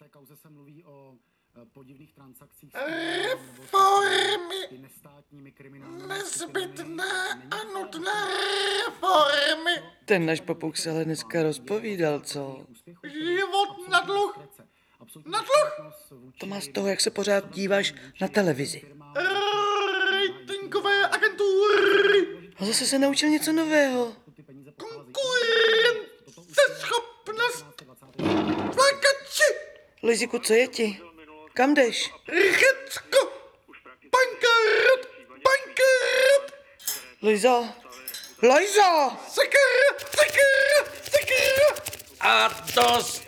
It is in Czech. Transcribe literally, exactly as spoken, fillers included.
té kauze se mluví o podivných transakcích s reformy, nestátními kriminálními nezbytné a nutné reformy. Ten náš papuk se ale dneska rozpovídal, co? Život na dluh, na dluh. To má z toho, jak se pořád díváš na televizi. Ratingové agentury, A zase se naučil něco nového. konkurenceschopnost, plakači, Liziku, co je ti? Kam jdeš? Řecko, bankrot, bankrot, Lizo! Lizo! sakra, sakra, sakra. A dost